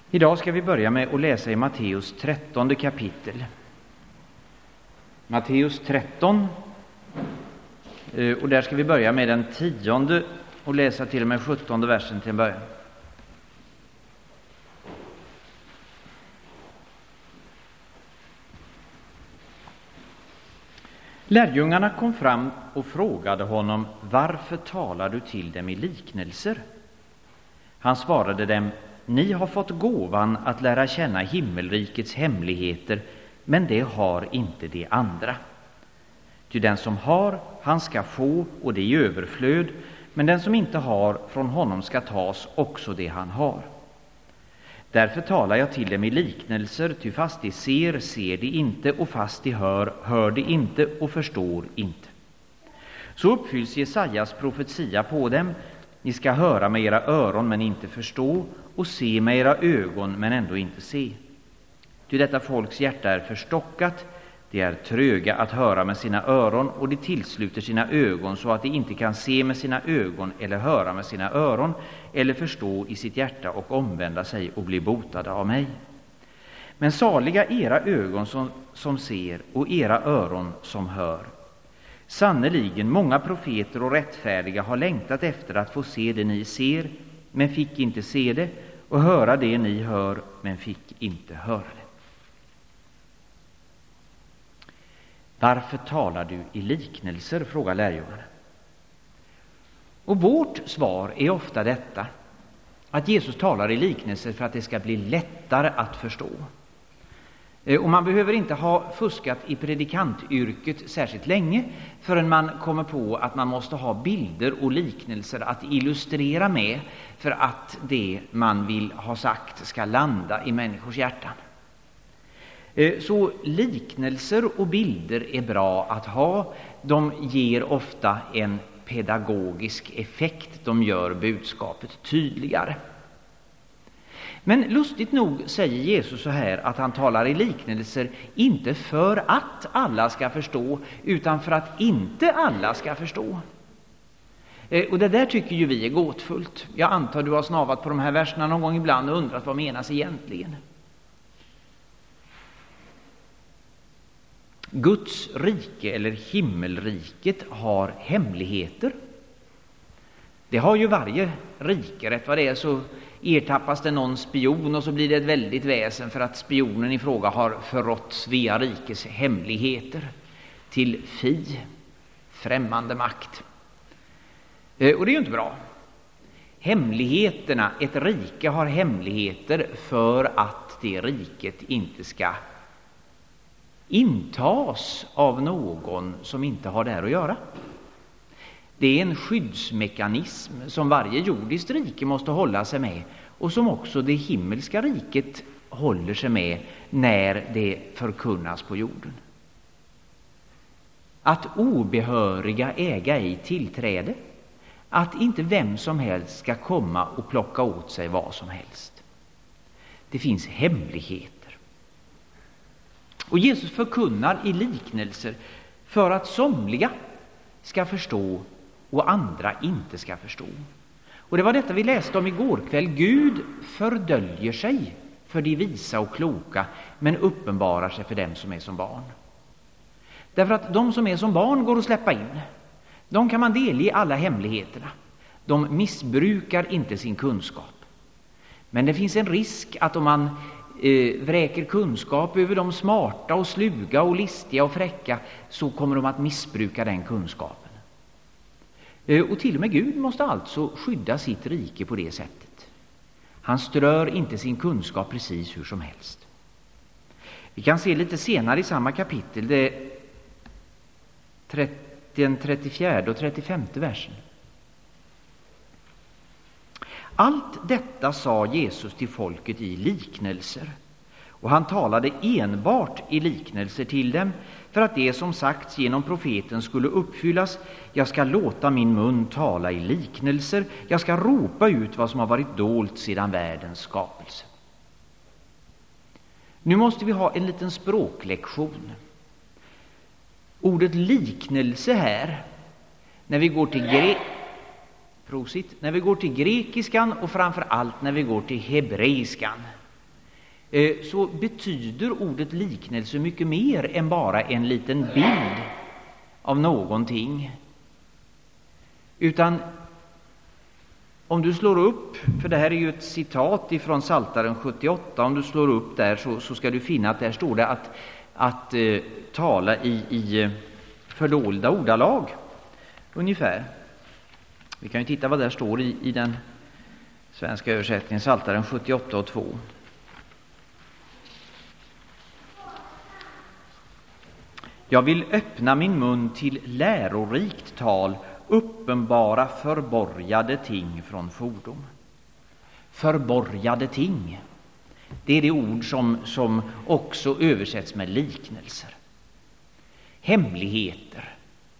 Idag ska vi börja med att läsa i Matteus 13 kapitel. Matteus 13, och där ska vi börja med den 10:e och läsa till och med 17:e versen till en början. Lärjungarna kom fram och frågade honom: varför talar du till dem i liknelser? Han svarade dem: ni har fått gåvan att lära känna himmelrikets hemligheter, men det har inte de andra. Ty den som har, han ska få, och det i överflöd, men den som inte har, från honom ska tas också det han har. Därför talar jag till dem i liknelser, ty fast de ser, ser de inte, och fast de hör, hör de inte och förstår inte. Så uppfylls Jesajas profetia på dem: ni ska höra med era öron men inte förstå, och se med era ögon men ändå inte se. Ty detta folks hjärta är förstockat, de är tröga att höra med sina öron, och de tillsluter sina ögon så att de inte kan se med sina ögon eller höra med sina öron eller förstå i sitt hjärta och omvända sig och bli botade av mig. Men saliga era ögon som ser och era öron som hör. Sannerligen, många profeter och rättfärdiga har längtat efter att få se det ni ser, men fick inte se det, och höra det ni hör, men fick inte höra det. Varför talar du i liknelser? Frågar lärjungarna. Och vårt svar är ofta detta, att Jesus talar i liknelser för att det ska bli lättare att förstå. Och man behöver inte ha fuskat i predikantyrket särskilt länge förrän man kommer på att man måste ha bilder och liknelser att illustrera med för att det man vill ha sagt ska landa i människors hjärtan. Så liknelser och bilder är bra att ha. De ger ofta en pedagogisk effekt. De gör budskapet tydligare. Men lustigt nog säger Jesus så här att han talar i liknelser inte för att alla ska förstå, utan för att inte alla ska förstå. Och det där tycker ju vi är gåtfullt. Jag antar du har snavat på de här verserna någon gång ibland och undrat vad menas egentligen. Guds rike eller himmelriket har hemligheter. Det har ju varje rike. Rätt vad det är så ertappas det någon spion och så blir det ett väldigt väsen för att spionen i fråga har förrått Svea rikes hemligheter till främmande makt. Och det är ju inte bra. Hemligheterna, ett rike har hemligheter för att det riket inte ska intas av någon som inte har där att göra. Det är en skyddsmekanism som varje jordiskt rike måste hålla sig med och som också det himmelska riket håller sig med när det förkunnas på jorden. Att obehöriga äga ej tillträde, att inte vem som helst ska komma och plocka åt sig vad som helst. Det finns hemligheter. Och Jesus förkunnar i liknelser för att somliga ska förstå och andra inte ska förstå. Och det var detta vi läste om igår kväll. Gud fördöljer sig för de visa och kloka, men uppenbarar sig för dem som är som barn. Därför att de som är som barn går att släppa in. De kan man delge alla hemligheterna. De missbrukar inte sin kunskap. Men det finns en risk att om man vräker kunskap över de smarta och sluga och listiga och fräcka, så kommer de att missbruka den kunskapen. Och till och med Gud måste alltså skydda sitt rike på det sättet. Han strör inte sin kunskap precis hur som helst. Vi kan se lite senare i samma kapitel, den 34 och 35 versen. Allt detta sa Jesus till folket i liknelser, och han talade enbart i liknelser till dem, för att det som sagts genom profeten skulle uppfyllas: jag ska låta min mun tala i liknelser, jag ska ropa ut vad som har varit dolt sedan världens skapelse. Nu måste vi ha en liten språklektion. Ordet liknelse här, när vi går till grekiskan och framför allt när vi går till hebreiskan, så betyder ordet liknelse mycket mer än bara en liten bild av någonting. Utan om du slår upp, för det här är ju ett citat ifrån Psaltaren 78, om du slår upp där så ska du finna att där står det att tala i fördolda ordalag ungefär. Vi kan ju titta vad där står i den svenska översättningen, Psaltaren 78:2. Jag vill öppna min mun till lärorikt tal, uppenbara förborgade ting från fordom. Förborgade ting, det är det ord som också översätts med liknelser. Hemligheter.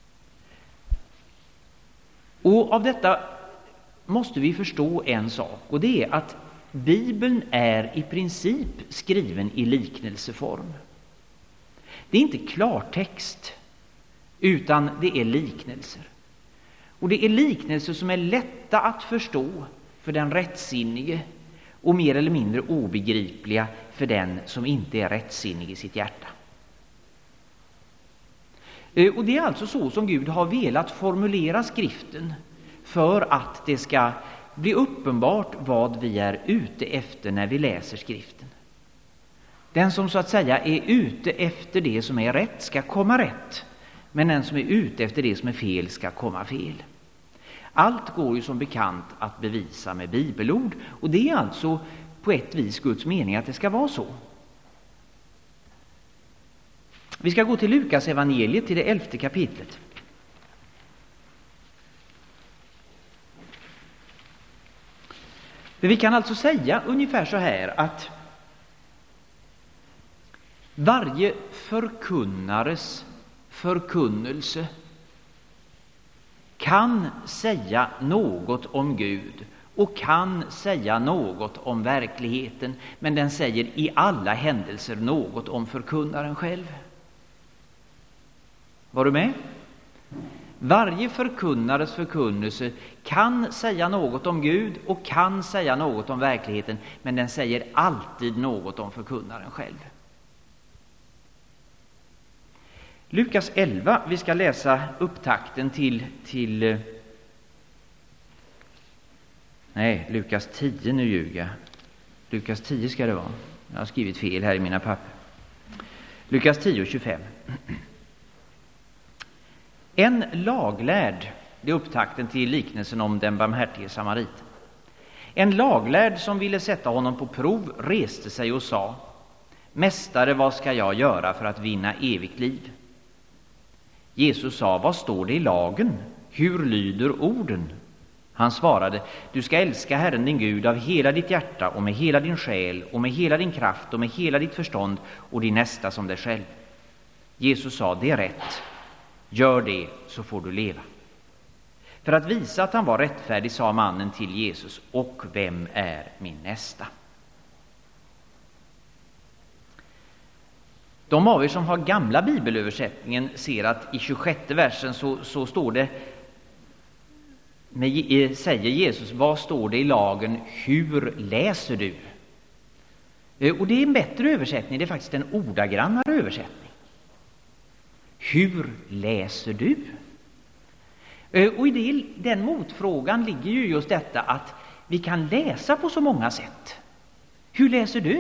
Och av detta måste vi förstå en sak, och det är att Bibeln är i princip skriven i liknelseform. Det är inte klartext, utan det är liknelser. Och det är liknelser som är lätta att förstå för den rättsinnige och mer eller mindre obegripliga för den som inte är rättsinnig i sitt hjärta. Och det är alltså så som Gud har velat formulera skriften för att det ska bli uppenbart vad vi är ute efter när vi läser skriften. Den som så att säga är ute efter det som är rätt ska komma rätt, men den som är ute efter det som är fel ska komma fel. Allt går ju som bekant att bevisa med bibelord, och det är alltså på ett vis Guds mening att det ska vara så. Vi ska gå till Lukas evangeliet, till det 11:e kapitlet. För vi kan alltså säga ungefär så här att varje förkunnares förkunnelse kan säga något om Gud och kan säga något om verkligheten, men den säger i alla händelser något om förkunnaren själv. Var du med? Varje förkunnares förkunnelse kan säga något om Gud och kan säga något om verkligheten, men den säger alltid något om förkunnaren själv. Lukas 11, vi ska läsa upptakten till Lukas 10, nu ljuger jag. Lukas 10 ska det vara. Jag har skrivit fel här i mina papper. Lukas 10:25. En laglärd, det är upptakten till liknelsen om den barmhärtige samarit. En laglärd som ville sätta honom på prov reste sig och sa: Mästare, vad ska jag göra för att vinna evigt liv? Jesus sa: vad står det i lagen? Hur lyder orden? Han svarade: du ska älska Herren din Gud av hela ditt hjärta och med hela din själ och med hela din kraft och med hela ditt förstånd och din nästa som dig själv. Jesus sa: det är rätt. Gör det så får du leva. För att visa att han var rättfärdig sa mannen till Jesus: och vem är min nästa? De av er som har gamla bibelöversättningen ser att i 26:e versen så står det, säger Jesus: vad står det i lagen? Hur läser du? Och det är en bättre översättning, det är faktiskt en ordagrannare översättning. Hur läser du? Och i den motfrågan ligger ju just detta att vi kan läsa på så många sätt. Hur läser du?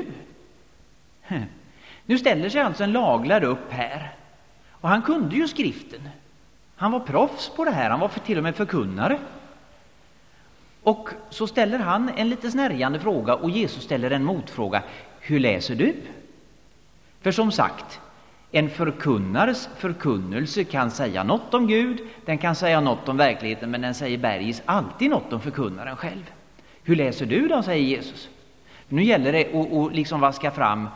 Nu ställer sig alltså en laglärd upp här, och han kunde ju skriften. Han var proffs på det här, han var till och med förkunnare. Och så ställer han en lite snärjande fråga, och Jesus ställer en motfråga: hur läser du? För som sagt, en förkunnares förkunnelse kan säga något om Gud, den kan säga något om verkligheten, men den säger bergis alltid något om förkunnaren själv. Hur läser du då, säger Jesus. Nu gäller det att liksom vaska fram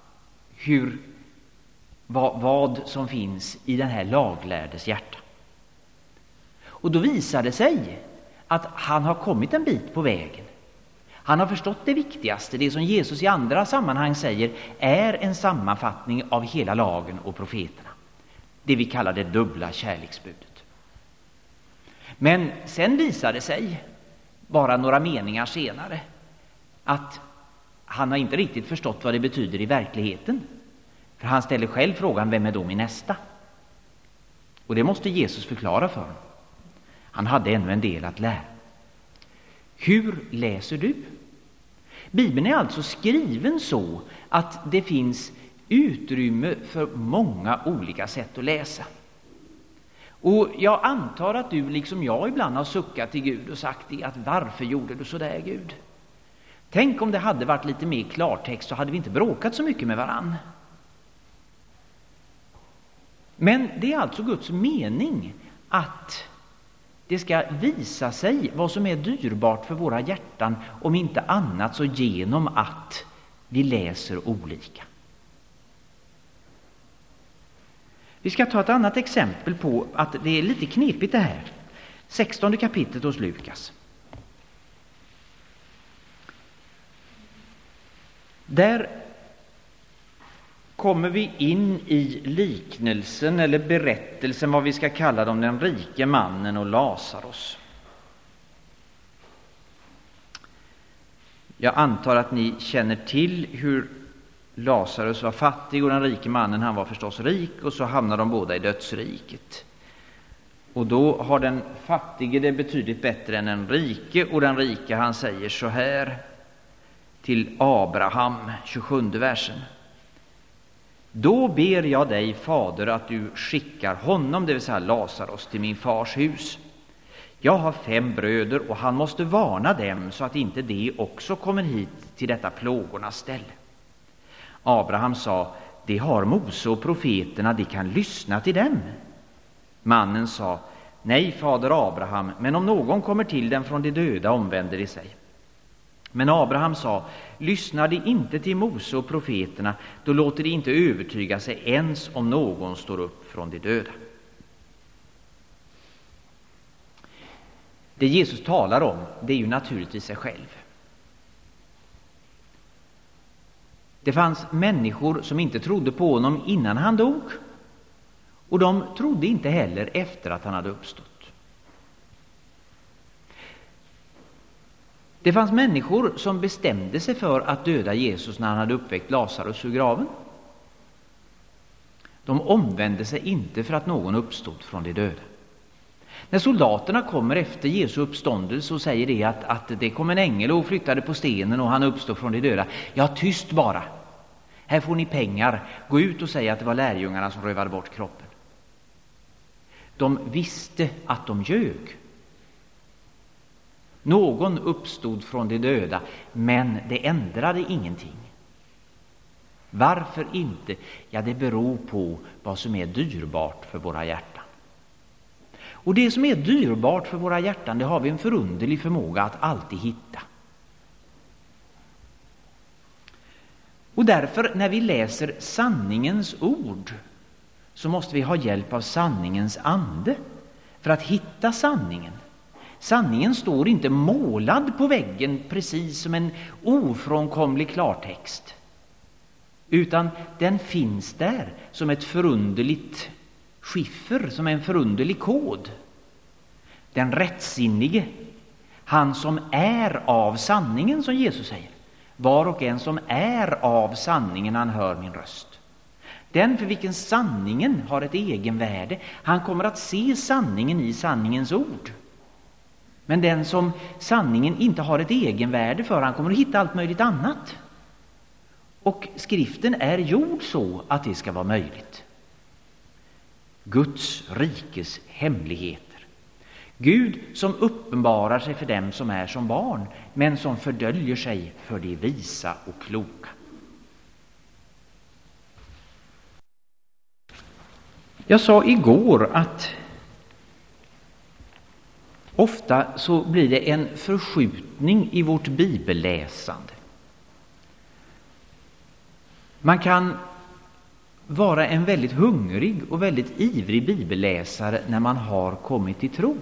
vad som finns i den här laglärdes hjärta. Och då visar det sig att han har kommit en bit på vägen. Han har förstått det viktigaste, det som Jesus i andra sammanhang säger är en sammanfattning av hela lagen och profeterna. Det vi kallar det dubbla kärleksbudet. Men sen visar det sig, bara några meningar senare, att han har inte riktigt förstått vad det betyder i verkligheten. För han ställer själv frågan, vem är då min nästa? Och det måste Jesus förklara för honom. Han hade ännu en del att lära. Hur läser du? Bibeln är alltså skriven så att det finns utrymme för många olika sätt att läsa. Och jag antar att du liksom jag ibland har suckat till Gud och sagt att varför gjorde du så där, Gud? Tänk om det hade varit lite mer klartext, så hade vi inte bråkat så mycket med varann. Men det är alltså Guds mening att det ska visa sig vad som är dyrbart för våra hjärtan, om inte annat så genom att vi läser olika. Vi ska ta ett annat exempel på att det är lite knepigt det här. 16 kapitlet hos Lukas. Där kommer vi in i liknelsen eller berättelsen, vad vi ska kalla dem, den rike mannen och Lazarus. Jag antar att ni känner till hur Lazarus var fattig och den rike mannen, han var förstås rik, och så hamnar de båda i dödsriket. Och då har den fattige det betydligt bättre än den rike, och den rike han säger så här till Abraham, 27 versen. Då ber jag dig, fader, att du skickar honom, det vill säga Lazarus, till min fars hus. Jag har 5 bröder och han måste varna dem så att inte de också kommer hit till detta plågornas ställe. Abraham sa, det har Mose och profeterna, de kan lyssna till dem. Mannen sa, nej fader Abraham, men om någon kommer till dem från de döda omvänder de sig. Men Abraham sa, lyssnar de inte till Mose och profeterna, då låter de inte övertyga sig ens om någon står upp från de döda. Det Jesus talar om, det är ju naturligtvis sig själv. Det fanns människor som inte trodde på honom innan han dog, och de trodde inte heller efter att han hade uppstått. Det fanns människor som bestämde sig för att döda Jesus när han hade uppväckt Lazarus ur graven. De omvände sig inte för att någon uppstod från de döda. När soldaterna kommer efter Jesu uppståndelse och säger det att det kom en ängel och flyttade på stenen och han uppstod från de döda. Ja, tyst bara. Här får ni pengar. Gå ut och säg att det var lärjungarna som rövade bort kroppen. De visste att de ljög. Någon uppstod från de döda, men det ändrade ingenting. Varför inte? Ja, det beror på vad som är dyrbart för våra hjärtan. Och det som är dyrbart för våra hjärtan, det har vi en förunderlig förmåga att alltid hitta. Och därför, när vi läser sanningens ord, så måste vi ha hjälp av sanningens ande för att hitta sanningen. Sanningen står inte målad på väggen precis som en ofrånkomlig klartext, utan den finns där som ett förunderligt skiffer, som en förunderlig kod. Den rättsinnige, han som är av sanningen, som Jesus säger. Var och en som är av sanningen, han hör min röst. Den för vilken sanningen har ett egenvärde, han kommer att se sanningen i sanningens ord. Men den som sanningen inte har ett egenvärde för, han kommer att hitta allt möjligt annat. Och skriften är gjord så att det ska vara möjligt. Guds rikes hemligheter. Gud som uppenbarar sig för dem som är som barn, men som fördöljer sig för de visa och kloka. Jag sa igår att ofta så blir det en förskjutning i vårt bibelläsande. Man kan vara en väldigt hungrig och väldigt ivrig bibelläsare när man har kommit till tro.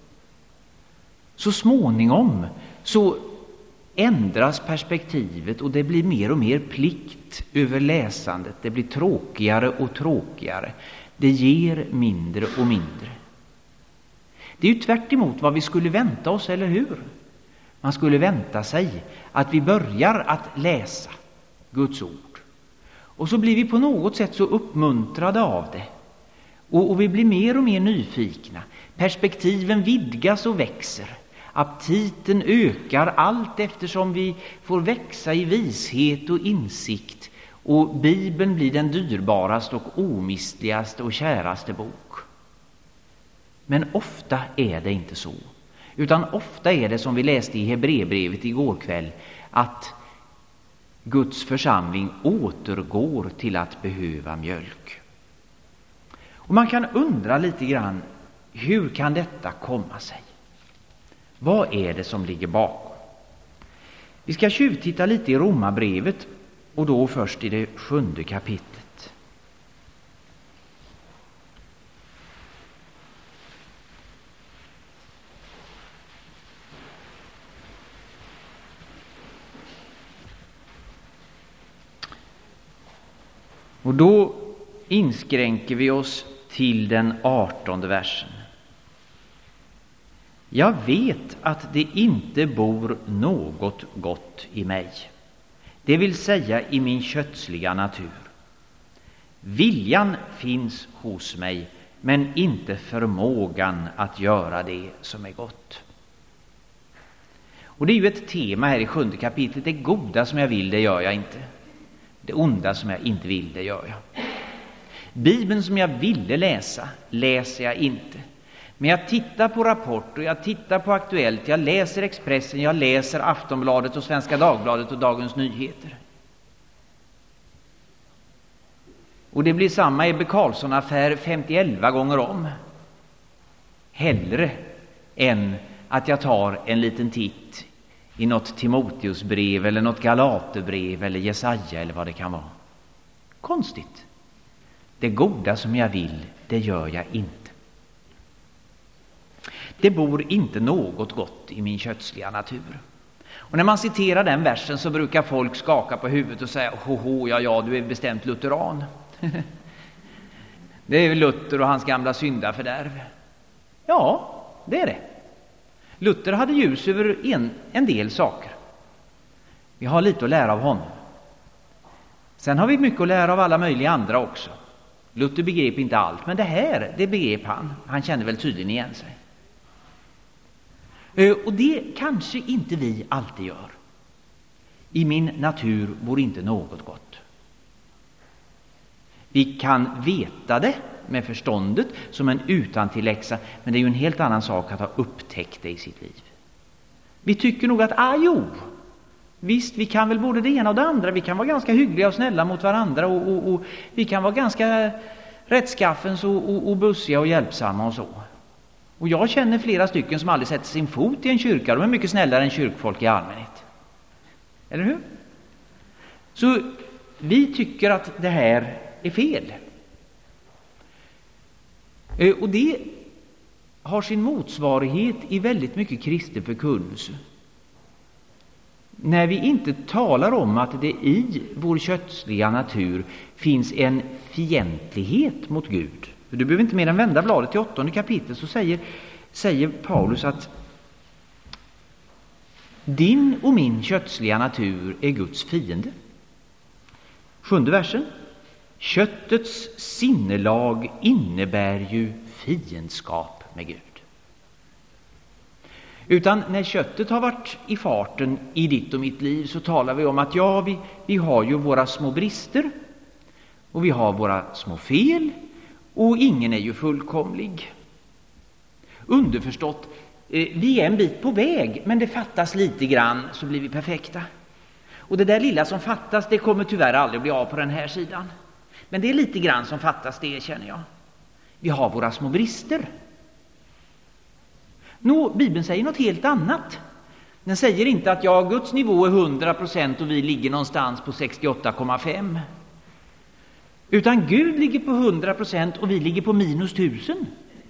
Så småningom så ändras perspektivet och det blir mer och mer plikt över läsandet. Det blir tråkigare och tråkigare. Det ger mindre och mindre. Det är ju tvärt emot vad vi skulle vänta oss, eller hur? Man skulle vänta sig att vi börjar att läsa Guds ord. Och så blir vi på något sätt så uppmuntrade av det. Och vi blir mer och mer nyfikna. Perspektiven vidgas och växer. Aptiten ökar allt eftersom vi får växa i vishet och insikt. Och Bibeln blir den dyrbaraste och omistligaste och käraste bok. Men ofta är det inte så. Utan ofta är det som vi läste i Hebreerbrevet igår kväll, att Guds församling återgår till att behöva mjölk. Och man kan undra lite grann, hur kan detta komma sig? Vad är det som ligger bakom? Vi ska tjuvtitta lite i Romarbrevet, och då först i det 7:e kapitlet. Och då inskränker vi oss till den 18:e versen. Jag vet att det inte bor något gott i mig, det vill säga i min kötsliga natur. Viljan finns hos mig, men inte förmågan att göra det som är gott. Och det är ju ett tema här i 7:e kapitlet. Det goda som jag vill, det gör jag inte. Det onda som jag inte vill, det gör jag. Bibeln som jag ville läsa, läser jag inte. Men jag tittar på Rapport och jag tittar på Aktuellt. Jag läser Expressen, jag läser Aftonbladet och Svenska Dagbladet och Dagens Nyheter. Och det blir samma Ebbe Carlsson-affär 50-11 gånger om. Hellre än att jag tar en liten titt i något Timoteusbrev eller något Galaterbrev eller Jesaja eller vad det kan vara. Konstigt. Det goda som jag vill, det gör jag inte. Det bor inte något gott i min kötsliga natur. Och när man citerar den versen så brukar folk skaka på huvudet och säga: ja, du är bestämt lutheran. Det är Luther och hans gamla syndafördärv. Ja, det är det. Luther hade ljus över en del saker. Vi har lite att lära av honom. Sen har vi mycket att lära av alla möjliga andra också. Luther begrep inte allt, men det begrep han. Han kände väl tydligen igen sig. Och det kanske inte vi alltid gör. I min natur bor inte något gott. Vi kan veta det med förståndet som en utantilläxa, men det är ju en helt annan sak att ha upptäckt det i sitt liv. Vi tycker nog att, visst, vi kan väl både det ena och det andra. Vi kan vara ganska hyggliga och snälla mot varandra och vi kan vara ganska rättskaffens och bussiga och hjälpsamma och så. Och jag känner flera stycken som aldrig sätter sin fot i en kyrka. De är mycket snällare än kyrkfolk i allmänhet. Eller hur? Så vi tycker att det här är fel. Och det har sin motsvarighet i väldigt mycket kristen förkunnelse. När vi inte talar om att det i vår kötsliga natur finns en fientlighet mot Gud. Du behöver inte mer än vända bladet till 8:e kapitlet, så säger Paulus att din och min kötsliga natur är Guds fiende. 7:e versen. Köttets sinnelag innebär ju fiendskap med Gud. Utan när köttet har varit i farten i ditt och mitt liv så talar vi om att vi har ju våra små brister och vi har våra små fel och ingen är ju fullkomlig. Underförstått, vi är en bit på väg, men det fattas lite grann så blir vi perfekta. Och det där lilla som fattas, det kommer tyvärr aldrig bli av på den här sidan. Men det är lite grann som fattas, det känner jag. Vi har våra små brister. Bibeln säger något helt annat. Den säger inte att Guds nivå är 100% och vi ligger någonstans på 68,5. Utan Gud ligger på 100% och vi ligger på minus 1000.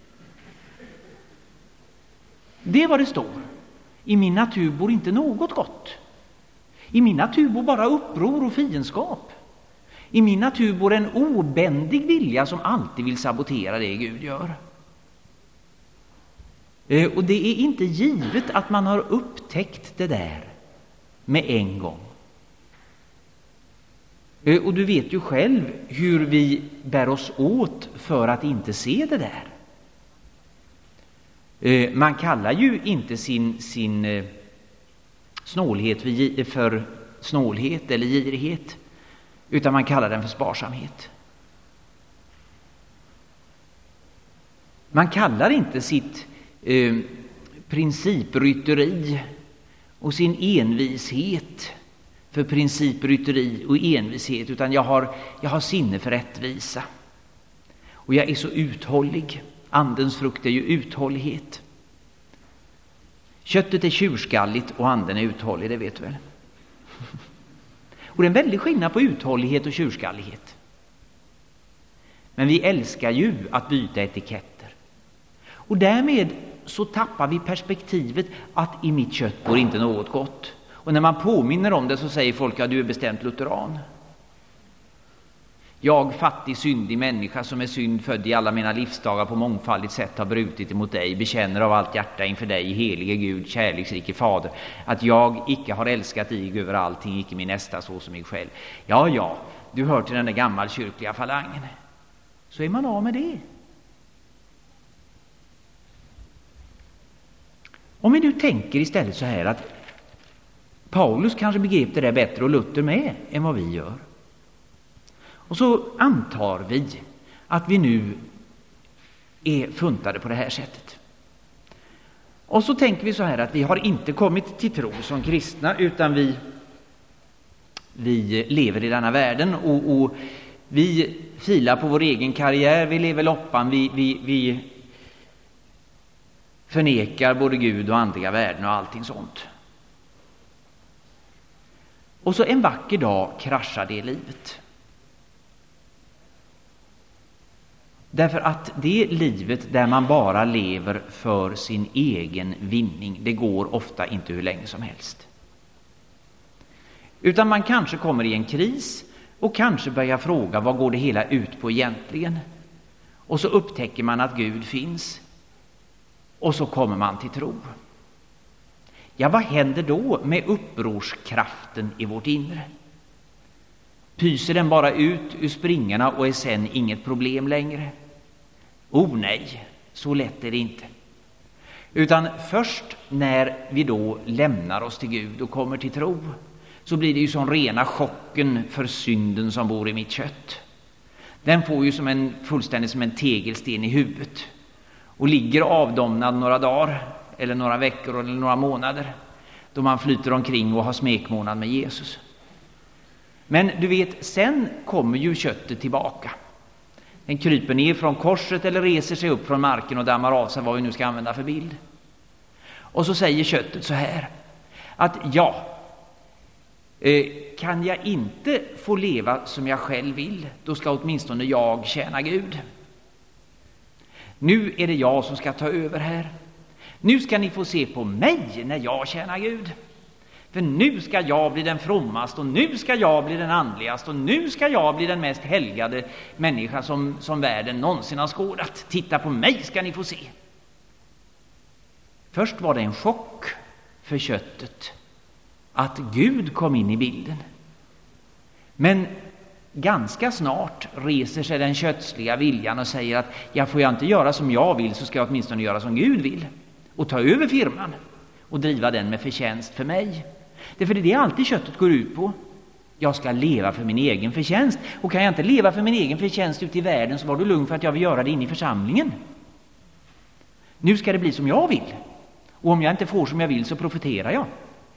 Det är vad det står. I min natur bor inte något gott. I min natur bor bara uppror och fiendskap. I min natur bor en obändig vilja som alltid vill sabotera det Gud gör. Och det är inte givet att man har upptäckt det där med en gång. Och du vet ju själv hur vi bär oss åt för att inte se det där. Man kallar ju inte sin snålhet för snålhet eller girighet, utan man kallar den för sparsamhet. Man kallar inte sitt principrytteri och sin envishet för principrytteri och envishet, utan jag har sinne för rättvisa. Och jag är så uthållig. Andens frukt är ju uthållighet. Köttet är tjurskalligt och anden är uthållig, det vet du väl. Och det är en väldig skillnad på uthållighet och tjurskallighet. Men vi älskar ju att byta etiketter. Och därmed så tappar vi perspektivet att i mitt kött bor inte något gott. Och när man påminner om det så säger folk, ja, du är bestämt lutheran. Jag, fattig, syndig människa som är synd född i alla mina livsdagar på mångfaldigt sätt har brutit emot dig, bekänner av allt hjärta inför dig, helige Gud, kärleksrike Fader, att jag icke har älskat dig över allting, icke min nästa så som mig själv. Ja, du hör till den där gammalkyrkliga falangen. Så är man av med det. Om vi nu tänker istället så här att Paulus kanske begrep det där bättre och Luther med än vad vi gör. Och så antar vi att vi nu är funtade på det här sättet. Och så tänker vi så här att vi har inte kommit till tro som kristna, utan vi lever i denna världen och vi filar på vår egen karriär, vi lever loppan, vi förnekar både Gud och andliga värden och allting sånt. Och så en vacker dag kraschar det livet. Därför att det livet där man bara lever för sin egen vinning, det går ofta inte hur länge som helst. Utan man kanske kommer i en kris och kanske börjar fråga, vad går det hela ut på egentligen? Och så upptäcker man att Gud finns. Och så kommer man till tro. Ja, vad händer då med upprorskraften i vårt inre? Pyser den bara ut ur springorna och är sen inget problem längre? Nej, så lätt är det inte. Utan först när vi då lämnar oss till Gud och kommer till tro, så blir det ju som rena chocken för synden som bor i mitt kött. Den får ju fullständigt som en tegelsten i huvudet och ligger avdomnad några dagar eller några veckor eller några månader, då man flyter omkring och har smekmånad med Jesus. Men du vet, sen kommer ju köttet tillbaka. Den kryper ner från korset eller reser sig upp från marken och dammar av sig, vad vi nu ska använda för bild. Och så säger köttet så här, att kan jag inte få leva som jag själv vill, då ska åtminstone jag tjäna Gud. Nu är det jag som ska ta över här. Nu ska ni få se på mig när jag tjänar Gud. För nu ska jag bli den frommast och nu ska jag bli den andligast och nu ska jag bli den mest helgade människa som världen någonsin har skådat. Titta på mig ska ni få se. Först var det en chock för köttet att Gud kom in i bilden. Men ganska snart reser sig den kötsliga viljan och säger att får jag inte göra som jag vill, så ska jag åtminstone göra som Gud vill och ta över firman och driva den med förtjänst för mig. Därför det är alltid köttet går ut på. Jag ska leva för min egen förtjänst, och kan jag inte leva för min egen förtjänst ute i världen, så var du lugn för att jag vill göra det in i församlingen. Nu ska det bli som jag vill, och om jag inte får som jag vill så profiterar jag.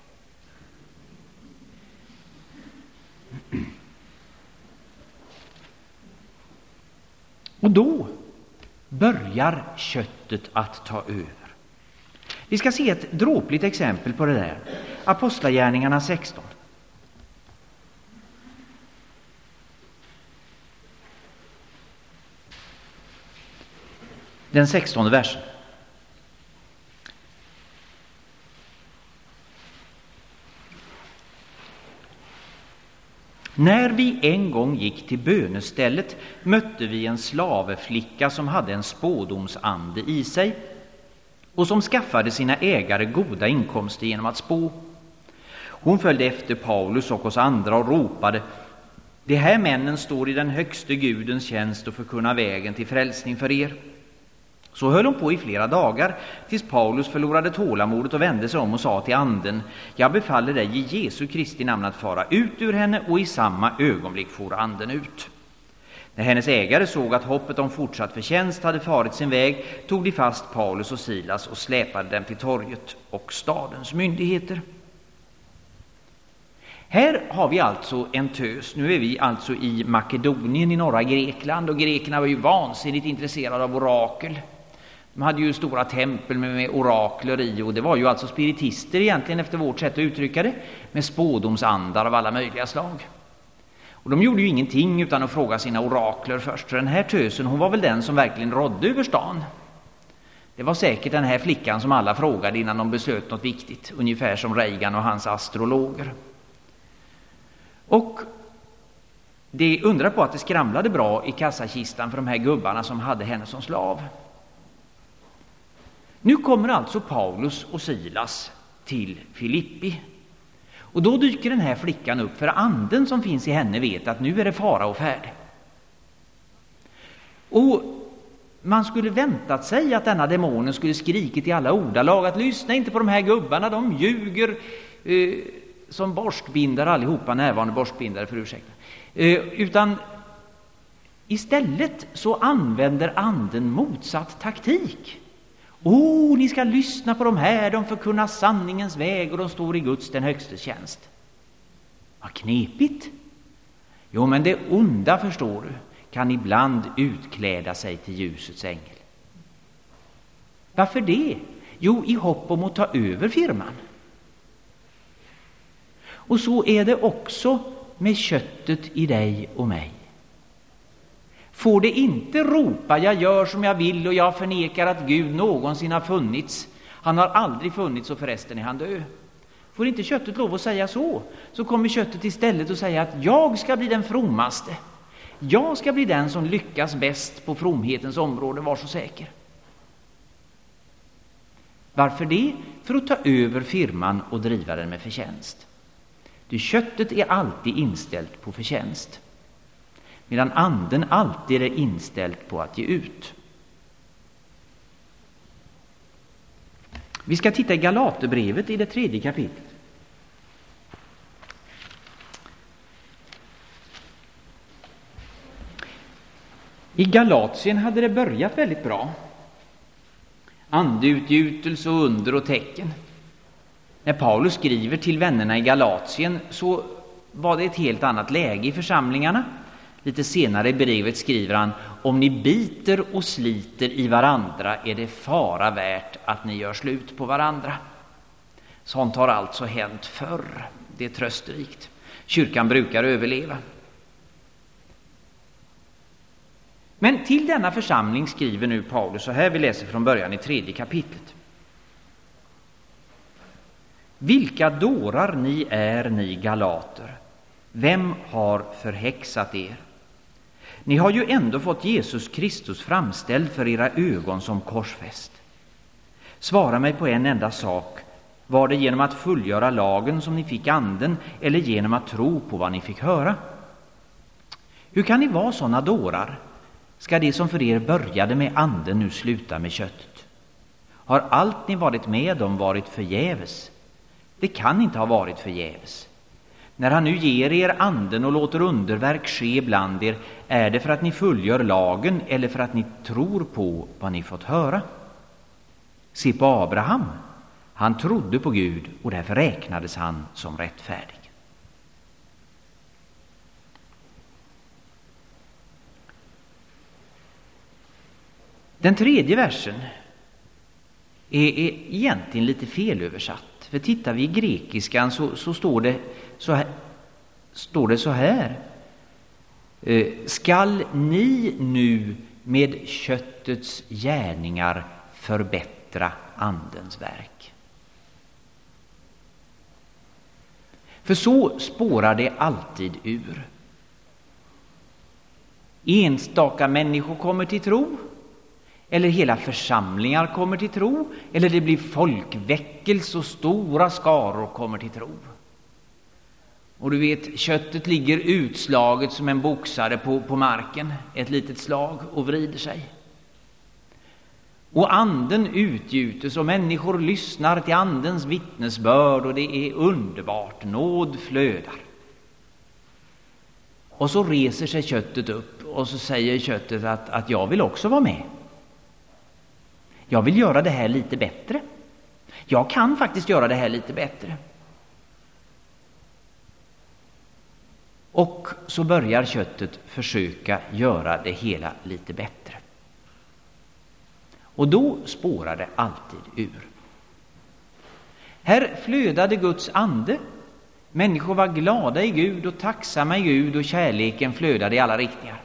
Och då börjar köttet att ta över. Vi ska se ett dråpligt exempel på det där. Apostlagärningarna 16. Den 16:e versen. När vi en gång gick till bönestället mötte vi en slaveflicka som hade en spådomsande i sig. och som skaffade sina ägare goda inkomster genom att spå. Hon följde efter Paulus och oss andra och ropade: de här männen står i den högste Gudens tjänst och förkunnar vägen till frälsning för er. Så höll hon på i flera dagar, tills Paulus förlorade tålamodet och vände sig om och sa till anden: jag befaller dig i Jesu Kristi namn att fara ut ur henne, och i samma ögonblick for anden ut. När hennes ägare såg att hoppet om fortsatt förtjänst hade farit sin väg, tog de fast Paulus och Silas och släpade dem till torget och stadens myndigheter. Här har vi alltså en tös. Nu är vi alltså i Makedonien i norra Grekland, och grekerna var ju vansinnigt intresserade av orakel. De hade ju stora tempel med orakler i, och det var ju alltså spiritister egentligen efter vårt sätt att uttrycka det, med spådomsandar av alla möjliga slag. Och de gjorde ju ingenting utan att fråga sina orakler först. Så den här tösen, hon var väl den som verkligen rådde över stan. Det var säkert den här flickan som alla frågade innan de beslöt något viktigt, ungefär som Reagan och hans astrologer. Och det undrar på att det skramlade bra i kassakistan för de här gubbarna som hade henne som slav. Nu kommer alltså Paulus och Silas till Filippi. Och då dyker den här flickan upp, för anden som finns i henne vet att nu är det fara och färd. Och man skulle väntat sig att denna demonen skulle skrikit i alla ordalag att lyssna inte på de här gubbarna, de ljuger som borstbindare allihopa, närvarande borstbindare för ursäkta. Utan istället så använder anden motsatt taktik. Ni ska lyssna på de här, de förkunnar sanningens väg och de står i Guds den högstes tjänst. Vad knepigt. Jo, men det onda, förstår du, kan ibland utkläda sig till ljusets ängel. Varför det? Jo, i hopp om att ta över firman. Och så är det också med köttet i dig och mig. Får det inte ropa, jag gör som jag vill och jag förnekar att Gud någonsin har funnits. Han har aldrig funnits och förresten är han död. Får inte köttet lov att säga så kommer köttet istället att säga att jag ska bli den frommaste. Jag ska bli den som lyckas bäst på fromhetens område, var så säker. Varför det? För att ta över firman och driva den med förtjänst. Det köttet är alltid inställt på förtjänst, medan anden alltid är inställd på att ge ut. Vi ska titta i Galaterbrevet i det 3:e kapitlet. I Galatien hade det börjat väldigt bra. Andeutgjutelse och under och tecken. När Paulus skriver till vännerna i Galatien så var det ett helt annat läge i församlingarna. Lite senare i brevet skriver han: om ni biter och sliter i varandra är det fara värt att ni gör slut på varandra. Sånt har alltså hänt förr. Det är trösterikt. Kyrkan brukar överleva. Men till denna församling skriver nu Paulus så här, vi läser från början i 3:e kapitlet. Vilka dårar ni är, ni galater! Vem har förhäxat er? Ni har ju ändå fått Jesus Kristus framställd för era ögon som korsfäst. Svara mig på en enda sak. Var det genom att fullgöra lagen som ni fick anden, eller genom att tro på vad ni fick höra? Hur kan ni vara sådana dårar? Ska det som för er började med anden nu sluta med köttet? Har allt ni varit med om varit förgäves? Det kan inte ha varit förgäves. När han nu ger er anden och låter underverk ske bland er, är det för att ni fullgör lagen eller för att ni tror på vad ni fått höra? Se på Abraham. Han trodde på Gud och därför räknades han som rättfärdig. Den 3:e versen är egentligen lite felöversatt. För tittar vi i grekiskan så står det så här. Skall ni nu med köttets gärningar förbättra andens verk? För så spårar det alltid ur. Enstaka människor kommer till tro. eller hela församlingar kommer till tro, eller det blir folkväckelse och stora skaror kommer till tro. Och du vet, köttet ligger utslaget som en boxare på marken, ett litet slag, och vrider sig. Och anden utgjuts och människor lyssnar till andens vittnesbörd och det är underbart, nåd flödar. Och så reser sig köttet upp och så säger köttet att jag vill också vara med. Jag vill göra det här lite bättre. Jag kan faktiskt göra det här lite bättre. Och så börjar köttet försöka göra det hela lite bättre. Och då spårar det alltid ur. Här flödade Guds ande. Människor var glada i Gud och tacksamma i Gud och kärleken flödade i alla riktningar.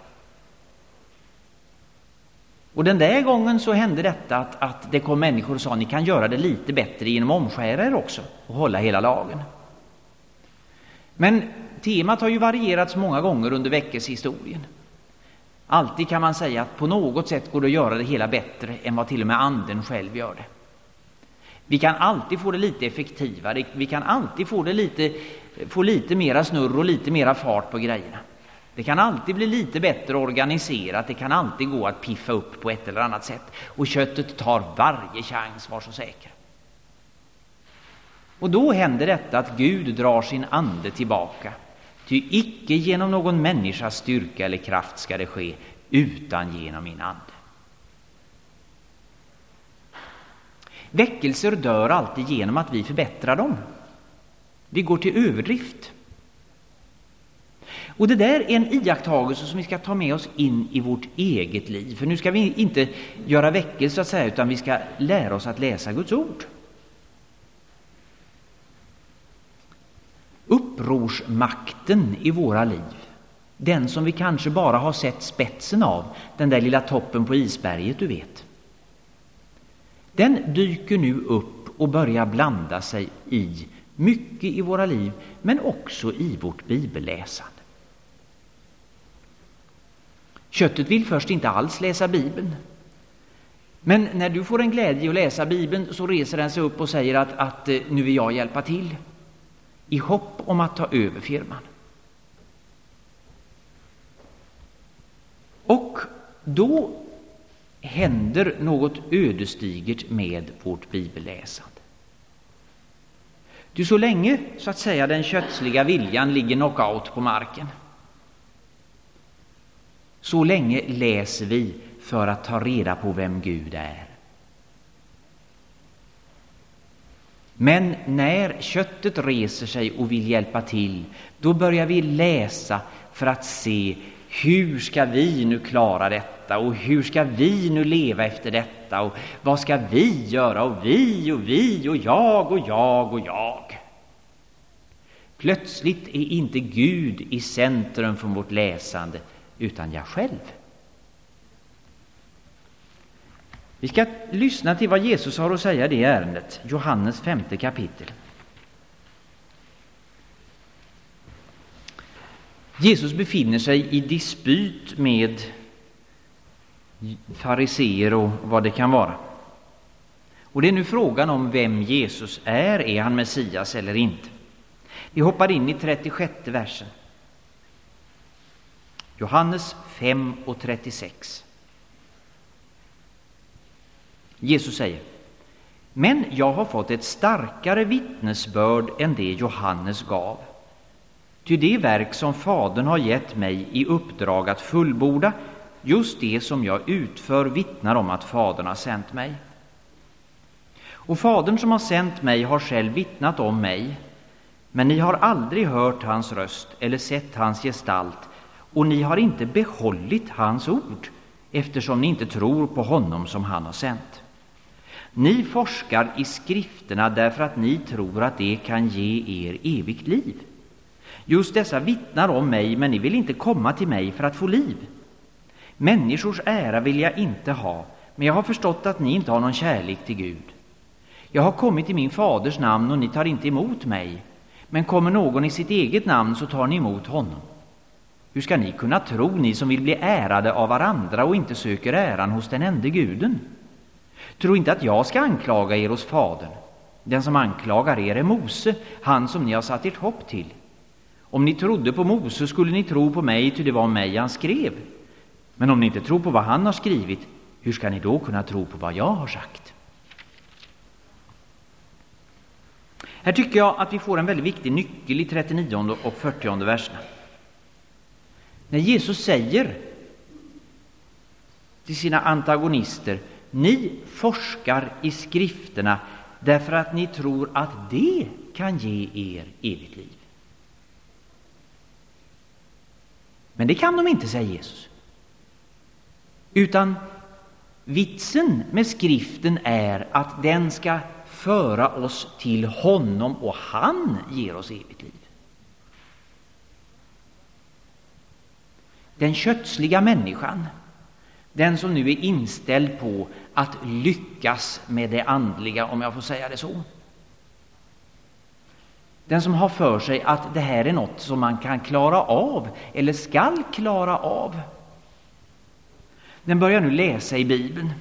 Och den där gången så hände detta att det kom människor och sa ni kan göra det lite bättre genom omskära er också och hålla hela lagen. Men temat har ju varierats många gånger under veckeshistorien. Alltid kan man säga att på något sätt går det att göra det hela bättre än vad till och med anden själv gör det. Vi kan alltid få det lite effektivare, vi kan alltid få lite mera snurr och lite mera fart på grejerna. Det kan alltid bli lite bättre organiserat, det kan alltid gå att piffa upp på ett eller annat sätt. Och köttet tar varje chans, var så säker. Och då händer detta att Gud drar sin ande tillbaka. Ty icke genom någon människas styrka eller kraft ska det ske, utan genom min ande. Väckelser dör alltid genom att vi förbättrar dem. Vi går till överdrift. Och det där är en iakttagelse som vi ska ta med oss in i vårt eget liv. För nu ska vi inte göra väckelse så att säga, utan vi ska lära oss att läsa Guds ord. Upprorsmakten i våra liv, den som vi kanske bara har sett spetsen av, den där lilla toppen på isberget du vet, den dyker nu upp och börjar blanda sig i mycket i våra liv, men också i vårt bibelläsande. Köttet vill först inte alls läsa Bibeln. Men när du får en glädje att läsa Bibeln så reser den sig upp och säger att nu vill jag hjälpa till. I hopp om att ta över firman. Och då händer något ödesdigert med vårt bibelläsande. Så länge så att säga den kötsliga viljan ligger knockout på marken, så länge läser vi för att ta reda på vem Gud är. Men när köttet reser sig och vill hjälpa till, då börjar vi läsa för att se hur ska vi nu klara detta och hur ska vi nu leva efter detta och vad ska vi göra och vi och jag och jag och jag. Plötsligt är inte Gud i centrum för vårt läsande utan jag själv. Vi ska lyssna till vad Jesus har att säga i det ärendet. Johannes 5:e kapitel. Jesus befinner sig i dispyt med fariseer och vad det kan vara. Och det är nu frågan om vem Jesus är. Är han Messias eller inte? Vi hoppar in i 36:e versen. Johannes 5:36. Jesus säger: Men jag har fått ett starkare vittnesbörd än det Johannes gav. Ty det verk som Fadern har gett mig i uppdrag att fullborda, just det som jag utför vittnar om att Fadern har sänt mig. Och Fadern som har sänt mig har själv vittnat om mig, men ni har aldrig hört hans röst eller sett hans gestalt, och ni har inte behållit hans ord, eftersom ni inte tror på honom som han har sänt. Ni forskar i skrifterna därför att ni tror att det kan ge er evigt liv. Just dessa vittnar om mig, men ni vill inte komma till mig för att få liv. Människors ära vill jag inte ha, men jag har förstått att ni inte har någon kärlek till Gud. Jag har kommit i min faders namn och ni tar inte emot mig, men kommer någon i sitt eget namn så tar ni emot honom. Hur ska ni kunna tro, ni som vill bli ärade av varandra och inte söker äran hos den ende guden? Tro inte att jag ska anklaga er hos Fadern. Den som anklagar er är Mose, han som ni har satt ert hopp till. Om ni trodde på Mose skulle ni tro på mig, ty det var mig han skrev. Men om ni inte tror på vad han har skrivit, hur ska ni då kunna tro på vad jag har sagt? Här tycker jag att vi får en väldigt viktig nyckel i 39 och 40 verserna. När Jesus säger till sina antagonister: ni forskar i skrifterna därför att ni tror att det kan ge er evigt liv. Men det kan de inte, säger Jesus. Utan vitsen med skriften är att den ska föra oss till honom och han ger oss evigt liv. Den kötsliga människan, den som nu är inställd på att lyckas med det andliga, om jag får säga det så. Den som har för sig att det här är något som man kan klara av eller skall klara av. Den börjar nu läsa i Bibeln.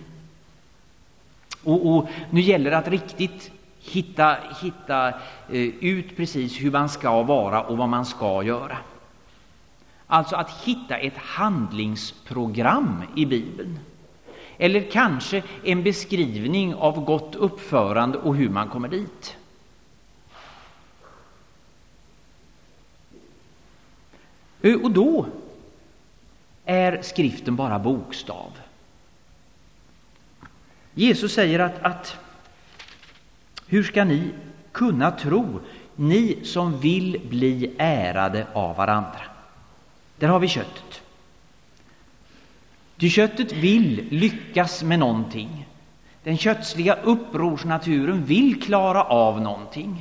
Och nu gäller det att riktigt hitta ut precis hur man ska vara och vad man ska göra. Alltså att hitta ett handlingsprogram i Bibeln. Eller kanske en beskrivning av gott uppförande och hur man kommer dit. Och då är skriften bara bokstav. Jesus säger att hur ska ni kunna tro, ni som vill bli ärade av varandra? Där har vi köttet. Ty köttet vill lyckas med någonting. Den kötsliga upprorsnaturen vill klara av någonting.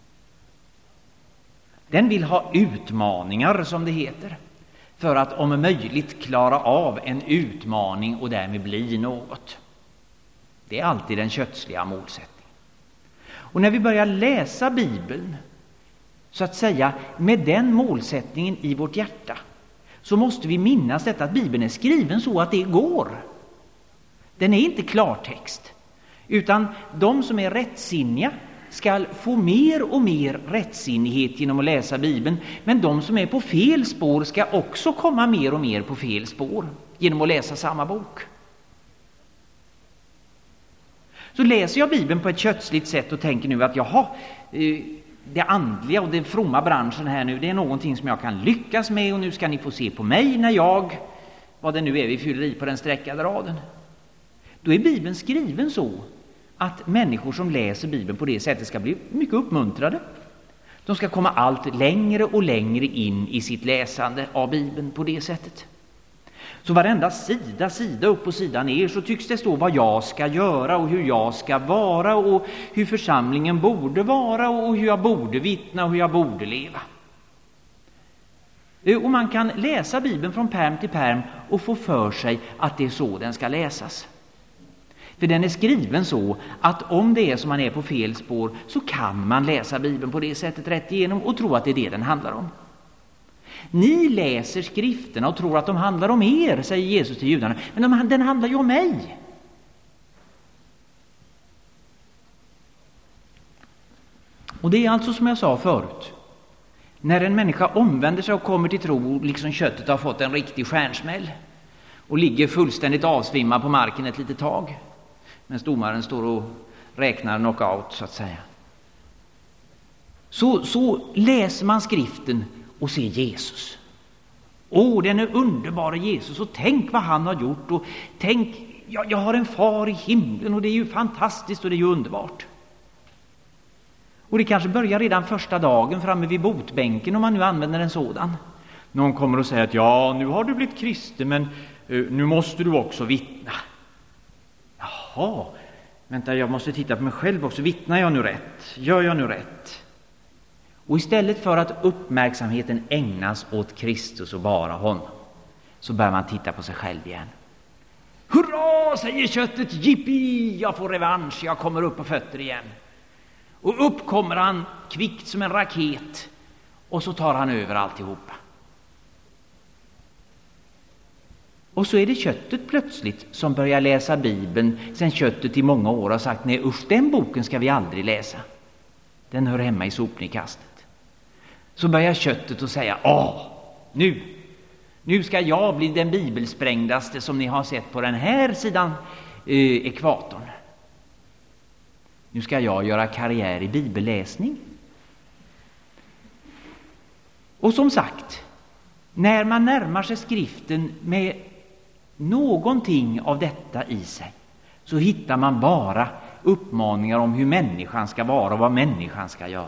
Den vill ha utmaningar, som det heter, för att om möjligt klara av en utmaning och därmed bli något. Det är alltid den kötsliga målsättningen. Och när vi börjar läsa Bibeln, så att säga med den målsättningen i vårt hjärta, så måste vi minnas detta, att Bibeln är skriven så att det går. Den är inte klartext, utan de som är rättsinniga ska få mer och mer rättsinnighet genom att läsa Bibeln, men de som är på fel spår ska också komma mer och mer på fel spår genom att läsa samma bok. Så läser jag Bibeln på ett kötsligt sätt och tänker nu att det andliga och den fromma branschen här nu, det är någonting som jag kan lyckas med, och nu ska ni få se på mig när jag, vad det nu är vi fyller i på den sträckade raden. Då är Bibeln skriven så att människor som läser Bibeln på det sättet ska bli mycket uppmuntrade. De ska komma allt längre och längre in i sitt läsande av Bibeln på det sättet. Så varenda sida upp och sida ner så tycks det stå vad jag ska göra och hur jag ska vara och hur församlingen borde vara och hur jag borde vittna och hur jag borde leva. Och man kan läsa Bibeln från pärm till pärm och få för sig att det är så den ska läsas. För den är skriven så att om det är som man är på fel spår, så kan man läsa Bibeln på det sättet rätt igenom och tro att det är det den handlar om. Ni läser skrifterna och tror att de handlar om er, säger Jesus till judarna. Men den handlar ju om mig. Och det är alltså som jag sa förut. När en människa omvänder sig och kommer till tro, liksom köttet har fått en riktig stjärnsmäll och ligger fullständigt avsvimmad på marken ett litet tag, medan domaren står och räknar knockout, så att säga. Så läser man skriften och ser Jesus. Den är underbara Jesus, och tänk vad han har gjort, och tänk, jag har en far i himlen, och det är ju fantastiskt och det är ju underbart. Och det kanske börjar redan första dagen framme vid botbänken, om man nu använder en sådan. Någon kommer och säger att nu har du blivit kristen, men nu måste du också vittna. Jaha, vänta, jag måste titta på mig själv också. Vittnar jag nu rätt? Gör jag nu rätt? Och istället för att uppmärksamheten ägnas åt Kristus och bara honom, så börjar man titta på sig själv igen. Hurra, säger köttet, jippi, jag får revansch, jag kommer upp på fötter igen. Och upp kommer han kvickt som en raket, och så tar han över alltihopa. Och så är det köttet plötsligt som börjar läsa Bibeln sen köttet i många år har sagt nej usch, den boken ska vi aldrig läsa. Den hör hemma i sopnedkastet. Så börjar köttet att säga nu ska jag bli den bibelsprängdaste som ni har sett på den här sidan ekvatorn. Nu ska jag göra karriär i bibelläsning. Och som sagt, när man närmar sig skriften med någonting av detta i sig så hittar man bara uppmaningar om hur människan ska vara och vad människan ska göra.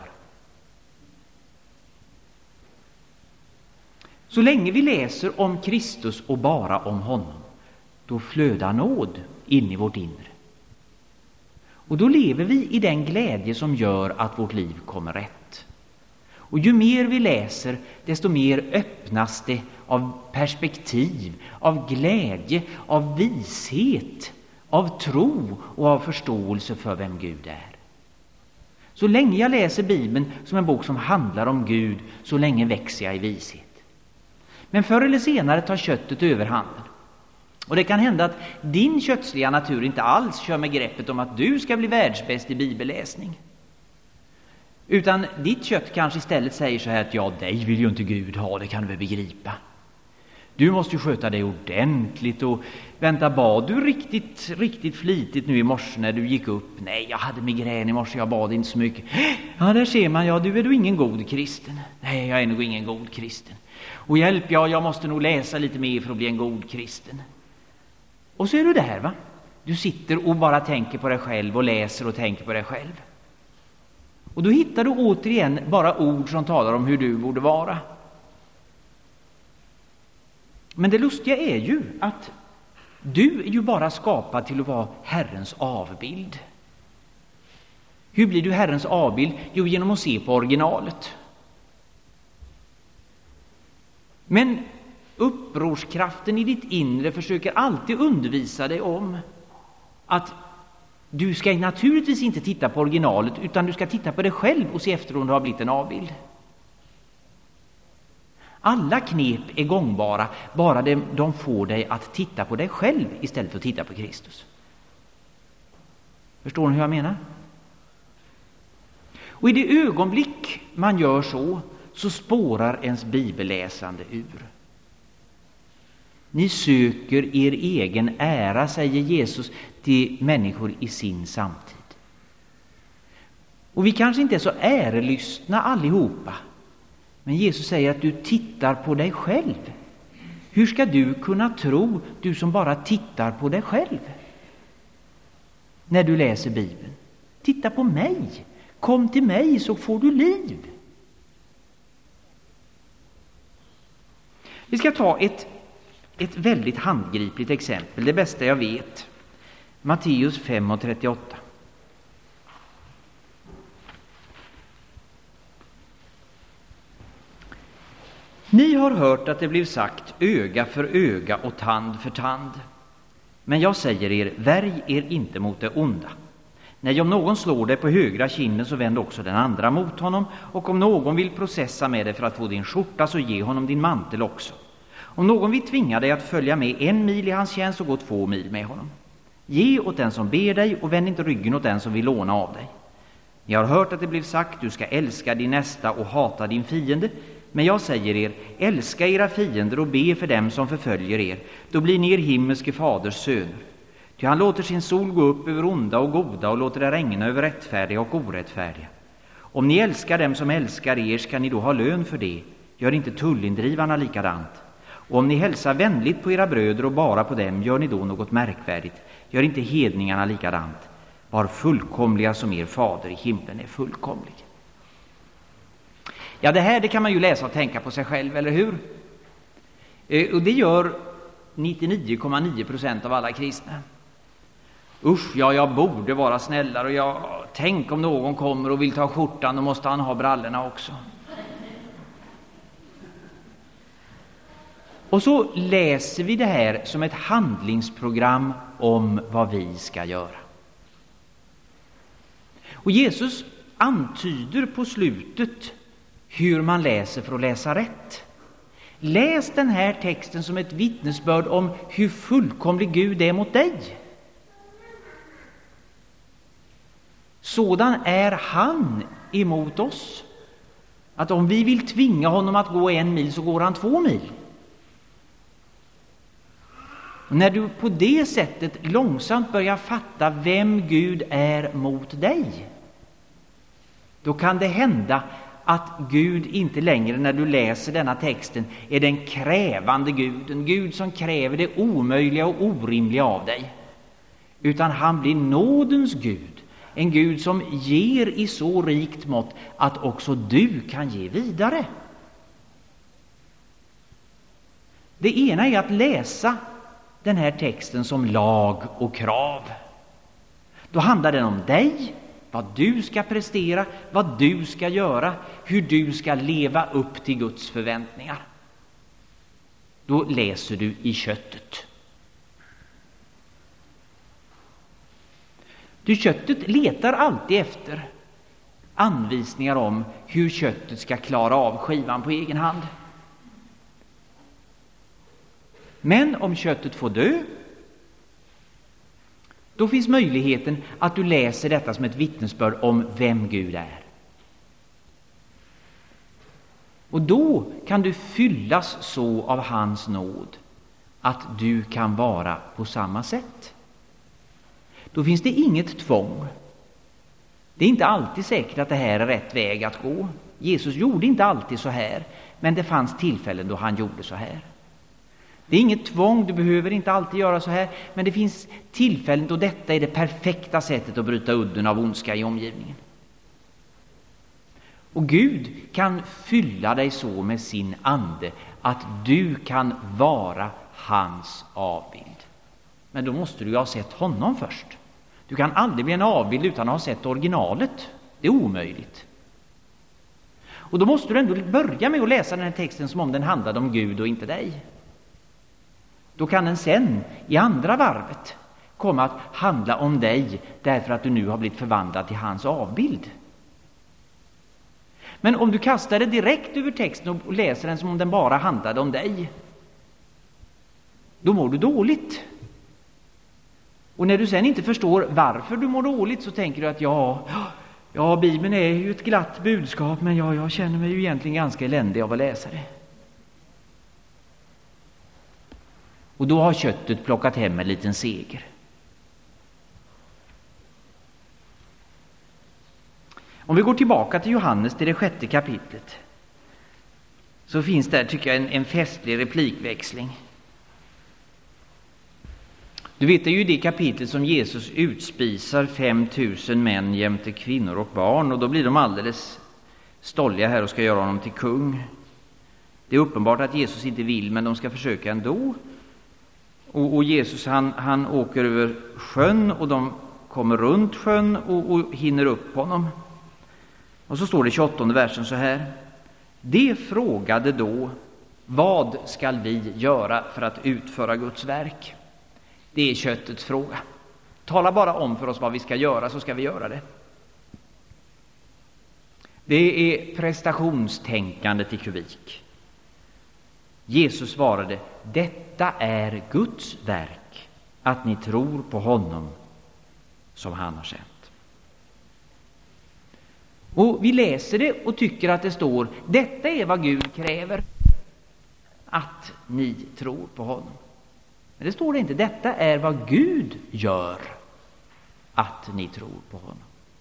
Så länge vi läser om Kristus och bara om honom, då flödar nåd in i vårt inre. Och då lever vi i den glädje som gör att vårt liv kommer rätt. Och ju mer vi läser, desto mer öppnas det av perspektiv, av glädje, av vishet, av tro och av förståelse för vem Gud är. Så länge jag läser Bibeln som en bok som handlar om Gud, så länge växer jag i vishet. Men förr eller senare tar köttet överhanden. Och det kan hända att din kötsliga natur inte alls kör med greppet om att du ska bli världsbäst i bibelläsning. Utan ditt kött kanske istället säger så här att ja, dig vill ju inte Gud ha, det kan du väl begripa. Du måste ju sköta dig ordentligt och vänta, bad du riktigt flitigt nu i morse när du gick upp? Nej, jag hade migrän i morse, jag bad inte så mycket. Ja, där ser man, ja, du är då ingen god kristen. Nej, jag är nog ingen god kristen. Och hjälp, ja, jag måste nog läsa lite mer för att bli en god kristen. Och så är du där, va? Du sitter och bara tänker på dig själv och läser och tänker på dig själv. Och då hittar du återigen bara ord som talar om hur du borde vara. Men det lustiga är ju att du är ju bara skapad till att vara Herrens avbild. Hur blir du Herrens avbild? Jo, genom att se på originalet. Men upprorskraften i ditt inre försöker alltid undervisa dig om att du ska naturligtvis inte titta på originalet, utan du ska titta på dig själv och se efter om du har blivit en avbild. Alla knep är gångbara, bara de får dig att titta på dig själv istället för att titta på Kristus. Förstår ni hur jag menar? Och i det ögonblick man gör så spårar ens bibelläsande ur. Ni söker er egen ära, säger Jesus till människor i sin samtid. Och vi kanske inte är så ärelystna allihopa. Men Jesus säger att du tittar på dig själv. Hur ska du kunna tro, du som bara tittar på dig själv? När du läser Bibeln. Titta på mig. Kom till mig så får du liv. Vi ska ta ett väldigt handgripligt exempel, det bästa jag vet. Matteus 5:38. Ni har hört att det blev sagt öga för öga och tand för tand. Men jag säger er, värj er inte mot det onda. Nej, om någon slår dig på högra kinden så vänd också den andra mot honom. Och om någon vill processa med dig för att få din skjorta så ge honom din mantel också. Om någon vill tvinga dig att följa med 1 mil i hans tjänst så gå 2 mil med honom. Ge åt den som ber dig och vänd inte ryggen åt den som vill låna av dig. Ni har hört att det blev sagt, du ska älska din nästa och hata din fiende. Men jag säger er, älska era fiender och be för dem som förföljer er. Då blir ni er himmelske faders söner. Ty han låter sin sol gå upp över onda och goda och låter det regna över rättfärdiga och orättfärdiga. Om ni älskar dem som älskar er ska ni då ha lön för det. Gör inte tullindrivarna likadant. Och om ni hälsar vänligt på era bröder och bara på dem, gör ni då något märkvärdigt. Gör inte hedningarna likadant. Var fullkomliga som er fader i himlen är fullkomlig. Ja, det kan man ju läsa och tänka på sig själv, eller hur? Och det gör 99,9% av alla kristna. Usch, ja, jag borde vara snällare och tänk om någon kommer och vill ta skjortan, då måste han ha brallorna också. Och så läser vi det här som ett handlingsprogram om vad vi ska göra. Och Jesus antyder på slutet hur man läser för att läsa rätt. Läs den här texten som ett vittnesbörd om hur fullkomlig Gud är mot dig. Sådan är han emot oss, att om vi vill tvinga honom att gå 1 mil så går han 2 mil. Och när du på det sättet långsamt börjar fatta vem Gud är mot dig, då kan det hända att Gud inte längre, när du läser denna texten, är den krävande Gud, en Gud som kräver det omöjliga och orimliga av dig, utan han blir nådens Gud, en Gud som ger i så rikt mått att också du kan ge vidare. Det ena är att läsa den här texten som lag och krav. Då handlar den om dig, vad du ska prestera, vad du ska göra, hur du ska leva upp till Guds förväntningar. Då läser du i köttet. Du, köttet letar alltid efter anvisningar om hur köttet ska klara av skivan på egen hand. Men om köttet får dö, då finns möjligheten att du läser detta som ett vittnesbörd om vem Gud är. Och då kan du fyllas så av hans nåd att du kan vara på samma sätt. Då finns det inget tvång. Det är inte alltid säkert att det här är rätt väg att gå. Jesus gjorde inte alltid så här, men det fanns tillfällen då han gjorde så här. Det är inget tvång, du behöver inte alltid göra så här, men det finns tillfällen då detta är det perfekta sättet att bryta udden av ondska i omgivningen. Och Gud kan fylla dig så med sin ande att du kan vara hans avbild. Men då måste du ha sett honom först. Du kan aldrig bli en avbild utan att ha sett originalet. Det är omöjligt. Och då måste du ändå börja med att läsa den här texten som om den handlade om Gud och inte dig. Då kan den sen i andra varvet komma att handla om dig därför att du nu har blivit förvandlad till hans avbild. Men om du kastar det direkt över texten och läser den som om den bara handlade om dig, då mår du dåligt. Och när du sen inte förstår varför du mår dåligt så tänker du att ja, Bibeln är ju ett glatt budskap, men jag känner mig ju egentligen ganska eländig av att läsa det. Och då har köttet plockat hem en liten seger. Om vi går tillbaka till Johannes, till det 6:e kapitlet, så finns där, tycker jag, en festlig replikväxling. Du vet, det är ju det kapitlet som Jesus utspisar 5000 män jämte kvinnor och barn, och då blir de alldeles stolliga här och ska göra honom till kung. Det är uppenbart att Jesus inte vill, men de ska försöka ändå. Och Jesus han åker över sjön och de kommer runt sjön och hinner upp honom. Och så står det i 28:e versen så här: de frågade då, vad skall vi göra för att utföra Guds verk? Det är köttets fråga. Tala bara om för oss vad vi ska göra, så ska vi göra det. Det är prestationstänkandet i kubik. Jesus svarade, detta är Guds verk, att ni tror på honom som han har sänt. Och vi läser det och tycker att det står, detta är vad Gud kräver, att ni tror på honom. Men det står det inte, detta är vad Gud gör, att ni tror på honom.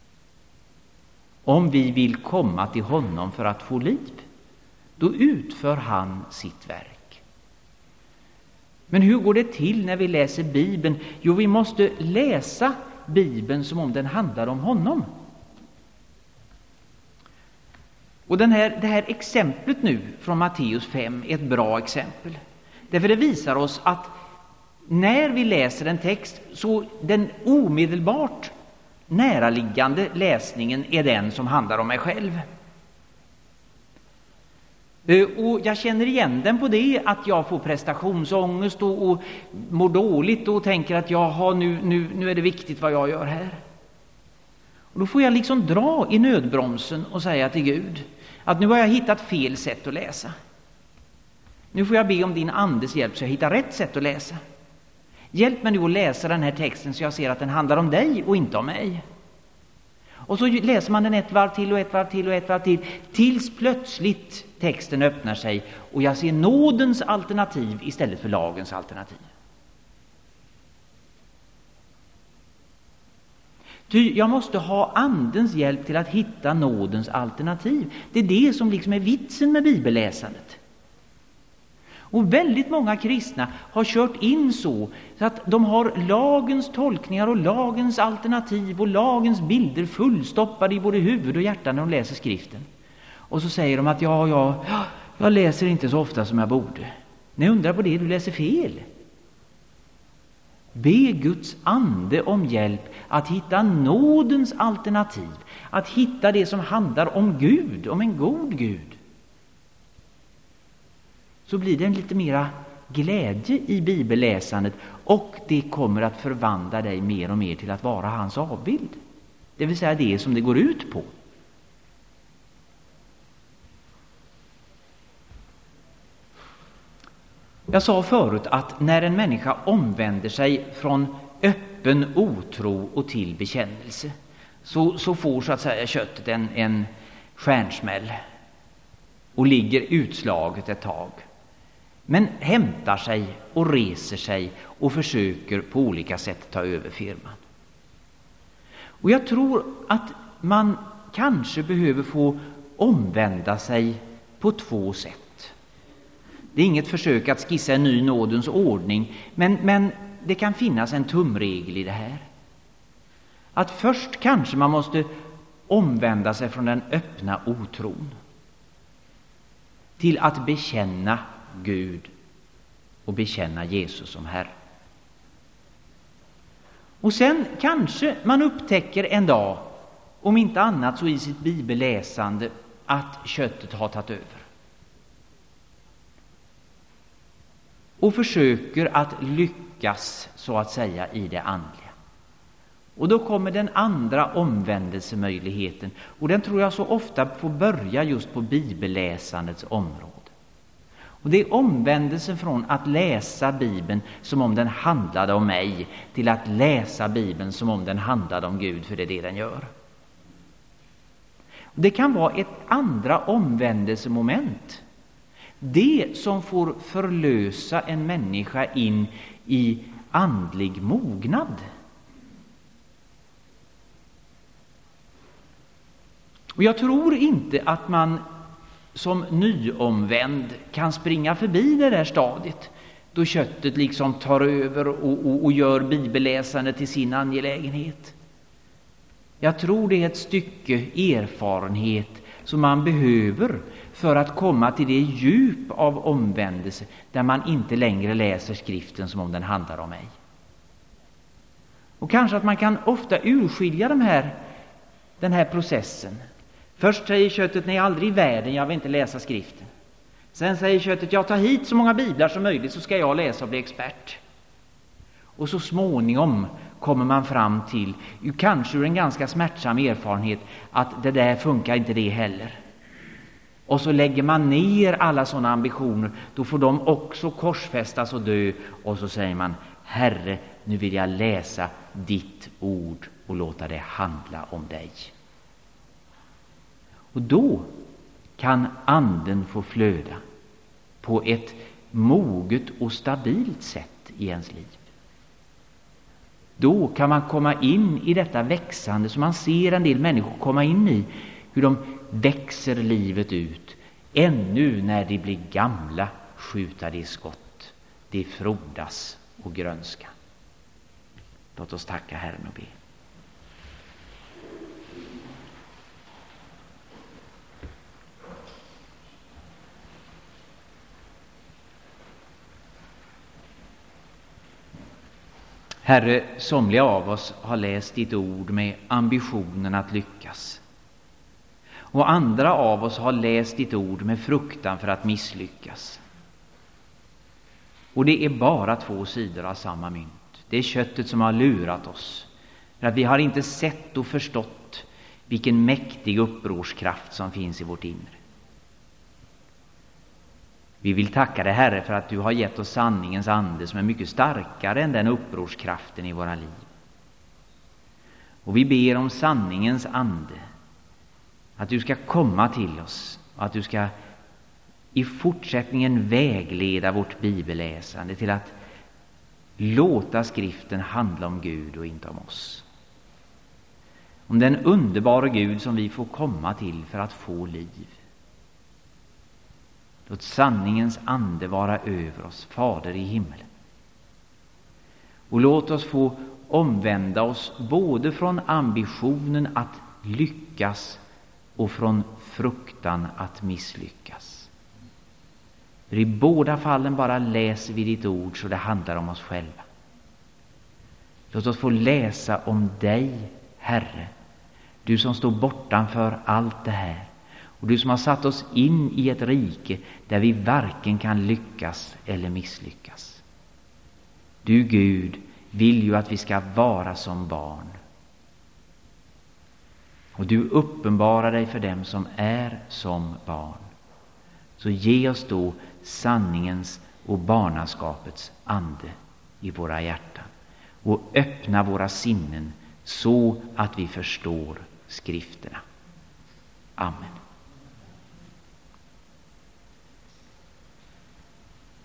Om vi vill komma till honom för att få liv, då utför han sitt verk. Men hur går det till när vi läser Bibeln? Jo, vi måste läsa Bibeln som om den handlar om honom. Och det här exemplet nu från Matteus 5 är ett bra exempel. Därför det visar oss att när vi läser en text, så den omedelbart näraliggande läsningen är den som handlar om mig själv. Och jag känner igen den på det, att jag får prestationsångest och mår dåligt och tänker att nu är det viktigt vad jag gör här. Och då får jag liksom dra i nödbromsen och säga till Gud att nu har jag hittat fel sätt att läsa. Nu får jag be om din andes hjälp så jag hittar rätt sätt att läsa. Hjälp mig nu att läsa den här texten så jag ser att den handlar om dig och inte om mig. Och så läser man den ett varv till och ett varv till och ett varv till, tills plötsligt texten öppnar sig och jag ser nådens alternativ istället för lagens alternativ. Ty jag måste ha andens hjälp till att hitta nådens alternativ. Det är det som liksom är vitsen med bibelläsandet. Och väldigt många kristna har kört in så att de har lagens tolkningar och lagens alternativ och lagens bilder fullstoppade i både huvud och hjärta när de läser skriften. Och så säger de att jag läser inte så ofta som jag borde. Nej, undrar på det, du läser fel. Be Guds ande om hjälp att hitta nådens alternativ, att hitta det som handlar om Gud, om en god Gud. Så blir det en lite mera glädje i bibelläsandet och det kommer att förvandla dig mer och mer till att vara hans avbild. Det vill säga det som det går ut på. Jag sa förut att när en människa omvänder sig från öppen otro och till bekännelse så får så att säga köttet en stjärnsmäll och ligger utslaget ett tag. Men hämtar sig och reser sig och försöker på olika sätt ta över firman. Och jag tror att man kanske behöver få omvända sig på två sätt. Det är inget försök att skissa en ny nådens ordning, men det kan finnas en tumregel i det här. Att först kanske man måste omvända sig från den öppna otron till att bekänna Gud och bekänna Jesus som Herre. Och sen kanske man upptäcker en dag, om inte annat så i sitt bibelläsande, att köttet har tagit över. Och försöker att lyckas så att säga i det andliga. Och då kommer den andra omvändelsemöjligheten, och den tror jag så ofta får börja just på bibelläsandets område. Och det är omvändelsen från att läsa Bibeln som om den handlade om mig till att läsa Bibeln som om den handlade om Gud, för det är det den gör. Det kan vara ett andra omvändelsemoment. Det som får förlösa en människa in i andlig mognad. Och jag tror inte att man som nyomvänd kan springa förbi det där stadiet då köttet liksom tar över och gör bibelläsandet till sin angelägenhet. Jag tror det är ett stycke erfarenhet som man behöver för att komma till det djup av omvändelse där man inte längre läser skriften som om den handlar om mig. Och kanske att man kan ofta urskilja den här processen. Först säger köttet, nej, aldrig i världen, jag vill inte läsa skriften. Sen säger köttet, jag tar hit så många biblar som möjligt så ska jag läsa och bli expert. Och så småningom kommer man fram till, kanske ur en ganska smärtsam erfarenhet, att det där funkar inte det heller. Och så lägger man ner alla sådana ambitioner, då får de också korsfästas och dö. Och så säger man, Herre, nu vill jag läsa ditt ord och låta det handla om dig. Och då kan anden få flöda på ett moget och stabilt sätt i ens liv. Då kan man komma in i detta växande som man ser en del människor komma in i, hur de växer livet ut. Ännu när de blir gamla skjuter de skott, de frodas och grönska. Låt oss tacka Herren och be. Herre, somliga av oss har läst ditt ord med ambitionen att lyckas. Och andra av oss har läst ditt ord med fruktan för att misslyckas. Och det är bara två sidor av samma mynt. Det är köttet som har lurat oss. För att vi har inte sett och förstått vilken mäktig upprorskraft som finns i vårt inre. Vi vill tacka dig, Herre, för att du har gett oss sanningens ande som är mycket starkare än den upprorskraften i våra liv. Och vi ber om sanningens ande, att du ska komma till oss och att du ska i fortsättningen vägleda vårt bibelläsande till att låta skriften handla om Gud och inte om oss. Om den underbara Gud som vi får komma till för att få liv. Låt sanningens ande vara över oss, Fader i himmelen. Och låt oss få omvända oss både från ambitionen att lyckas och från fruktan att misslyckas. För i båda fallen bara läser vi ditt ord så det handlar om oss själva. Låt oss få läsa om dig, Herre, du som står bortanför allt det här. Och du som har satt oss in i ett rike där vi varken kan lyckas eller misslyckas. Du, Gud, vill ju att vi ska vara som barn. Och du uppenbarar dig för dem som är som barn. Så ge oss då sanningens och barnaskapets ande i våra hjärtan. Och öppna våra sinnen så att vi förstår skrifterna. Amen.